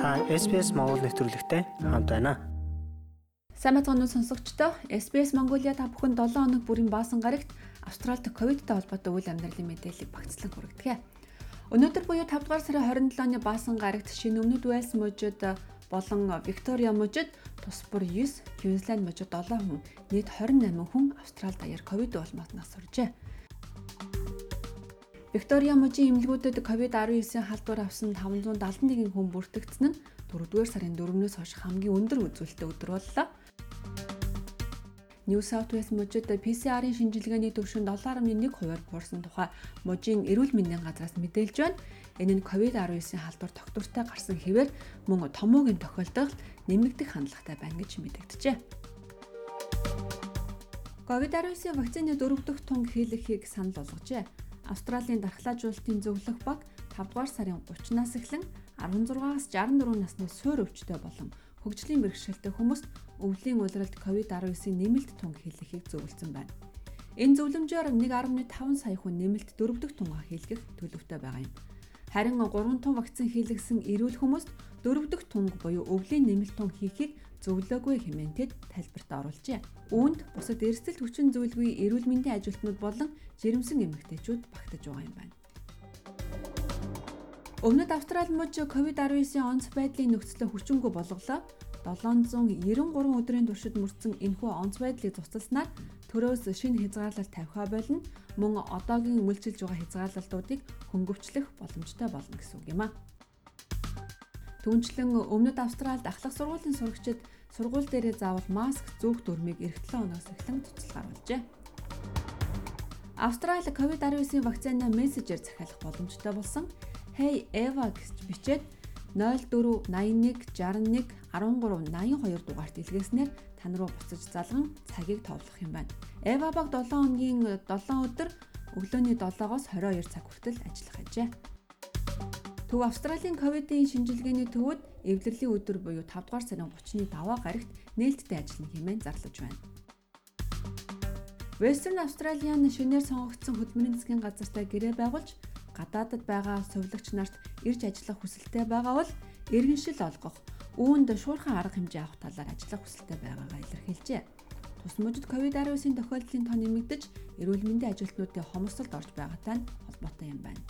Та SBS Монгол нэвтрүүлэгтэй хамт байна. Сайн мэцгэн сонсогчдоо SBS Mongolia та бүхэн 7 хоног бүрийн баасан гарагт Австралид ковидтай холбоотой үйл амьдралын мэдээллийг багцлан хүргэдэг. Өнөөдөр буюу 5 дугаар сарын 27 оны баасан гарагт шинэ Өмнөд Уэльс мужид болон Виктория мужид тус бүр 9, Квинсленд мужид 7 хүн, нийт 28 хүн Австралид даяар ковид улмаатнаас суржээ. Виктория мужийн эмнэлгүүдэд COVID-19 халдвар авсан 571 хүн бүртгэгдсэн нь 4-р сарын 4-өөс хойш хамгийн өндөр үзүүлэлттэй өдөр боллоо. New South Wales мужид PCR-ын шинжилгээний түвшинд 7.1% буурсан тухай мужийн эрүүл мэндийн газраас мэдээлж байна. Энэ нь COVID-19 халдвар тогтвортой гарсан хэвээр мөн томоогийн тохиолдолд нэмэгдэх хандлагатай байна гэж мэдэгджээ. COVID-19 вакцины 4 дахь тунг хийлгэхийг санал болгожээ. Австралийн дархлаажуулалтын зөвлөх баг 5 дугаар сарын 30-наас эхлэн 16-аас 64 насны суур өвчтөй болон хөгжлийн бэрхшээлтэй хүмүүст өвлийн улиралд COVID-19 нэмэлт тунг хийлгэхийг зөвлөсөн байна. Энэ зөвлөмжөөр 1.5 сая хүн нэмэлт 4 дахь тунгаа хийлгэх төлөвтэй байгаа юм. Харин 3 тун вакцин хийлгэсэн эрүүл хүмүүст 4 дахь тунг буюу өвлийн нэмэлт тунг хийхийг зөвлөөгүй хэмээн тэд тайлбарт оруулжээ. Үүнд бусад эрсдэлт хүчин зүйлгүй эрүүл мэндийн ажилтнууд болон жирэмсэн эмэгтэйчүүд багтаж байгаа юм байна. Өмнөд Австрали мужид COVID-19 онц байдлын нөхцөлөө хүчингүй болголоо. 793 өдрийн туршид мөрдсөн энэхүү онц байдлыг цуцалснаар төрөөс шинэ хязгаарлалт тавихаа болно. Мөн одоогийн үйлчилж байгаа хязгаарлалтуудыг хөнгөвчлөх боломжтой болно гэсэн үг юм а. Түүнчлэн Өмнөд Австралид ахлах сургуулийн сурагчид сургууль дээрээ заавал маск зүүх дүрмийг эх 7 өнөөс эхлэн цуцалгаруулжээ. Австрали COVID-19 вакцины мессежээр захиалах боломжтой болсон. Hey Eva гэж бичээд 04 81 61 13 82 дугаарт илгээснээр тань руу буцаж залган цагийг товлох юм байна. Eva баг 7 хоногийн 7 өдөр өглөөний 7-оос 22 цаг хүртэл ажиллах ажээ. Төв Австралийн ковидын шинжилгээний төвөд эвлэрлийн өдөр буюу 5 дугаар сарын 30-ны даваа гарагт нээлттэй ажиллана хэмээн зарлаж байна. Western Australian шинээр сонгогдсон хөдөлмөрийн засгийн газартай гэрээ байгуулж гадаадд байгаа сувилагч нарт ирж ажиллах хүсэлтэй байгаа бол иргэншил олгох, үүнд шуурхан арга хэмжээ авах талаар ажиллах хүсэлтэй байгаагаа илэрхийлжээ. Тус мужид COVID-19 тохиолдлын тоо нэмэгдэж, эрүүл мэндийн ажилтнуудын хомсдолд орж байгаатай нь холбоотой юм байна.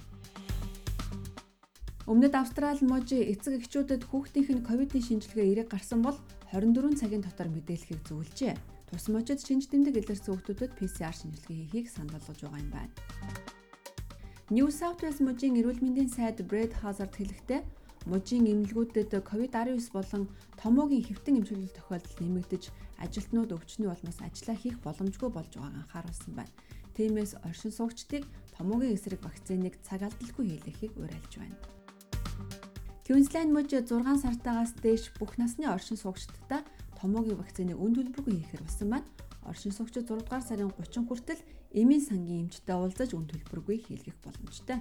Өмнөд Австрали мужи эцэг эхчүүдэд хүүхдийнх нь ковидын шинжилгээ эерэг гарсан бол 24 цагийн дотор мэдээлэхийг зөвлөжээ. Тус мужид шинж тэмдэг илэрсэн хүүхдүүдэд PCR шинжилгээ хийхийг санал болгож байгаа юм байна. New South Wales мужийн эрүүл мэндийн сайд Brad Hazard хэлэхдээ мужийн эмнэлгүүдэд COVID-19 болон томоогийн хэвтэн эмчилэл тохиолдол нэмэгдэж, ажилтнууд өвчний улмаас ажиллаа хийх боломжгүй болж байгааг анхааруулсан байна. Тиймээс оршин суугчдыг томоогийн эсрэг вакциныг цаг алдалгүй хийлгэхийг уриалж байна. Квинсленд мужид 6 сартаагаас дээш бүх насны оршин суугчдаа томоогийн вакциныг үн төлбөргүй хийхээр болсон байна. Оршин суугчид 6 дугаар сарын 30 хүртэл эмийн сангийн эмчтэй уулзаж үн төлбөргүй хийлгэх боломжтой.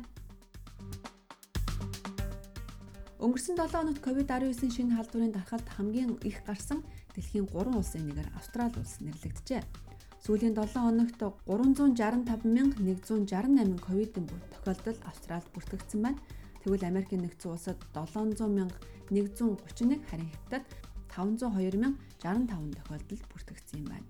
Өнгөрсөн 7 хоногт COVID-19 шинэ халдварын дархалт хамгийн их гарсан дэлхийн 3 улсын нэгээр Австрали улс нэрлэгджээ. Сүүлийн 7 хоногт 365,168 ковидын тохиолдол Австралид бүртгэгдсэн байна. Тэгвэл Америкийн нэгдсэн улсад 700,131 харин Хятадд 502,065 тохиолдолд бүртгэгдсэн юм байна.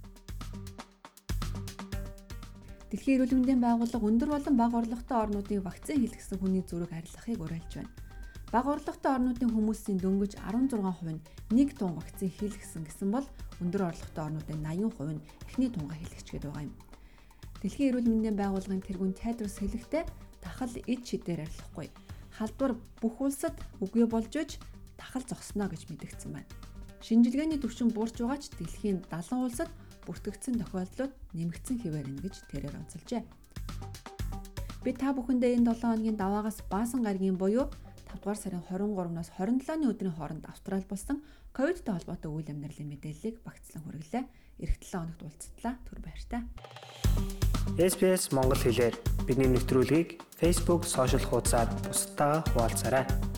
Дэлхийн эрүүл мэндийн байгууллага өндөр болон бага орлоготой орнуудын вакцин хийлгэсэн хүний зүрэг арилгахыг уриалж байна. Бага орлоготой орнуудын хүмүүсийн дөнгөж 16% нь 1 тун вакцин хийлгэсэн гэсэн бол өндөр орлоготой орнуудын 80% нь эхний тунгаа хийлгэчихэд байгаа юм. Дэлхийн эрүүл мэндийн байгууллагын тэргүүн Tedros хэлэхдээ тахал эд шидээр арилахгүй. Халдвар бүх улсад үгүй болж иж тахал зогсноо гэж мэдгдсэн байна. Шинжилгээний түвшин буурч байгаа ч дэлхийн 70 улсад бүртгэгдсэн тохиолдлууд нэмэгдсэн хэвээр байна гэж тэрээр онцолжээ. Би та бүхэндээ энэ 7 хоногийн даваагаас баасан гарагийн буюу 5 дугаар сарын 23-наас 27-ны өдрийн хооронд Австрали болсон ковидтэй холбоотой үйл амьдралын мэдээллийг багцлан хүргэлээ. Эх 7 хоногт уулзтлаа. Түр баяртай. SBS Монгол хэлээр бидний нэвтрүүлгийг Facebook сошиал хуудасаар бусдаа хуваалцаарай.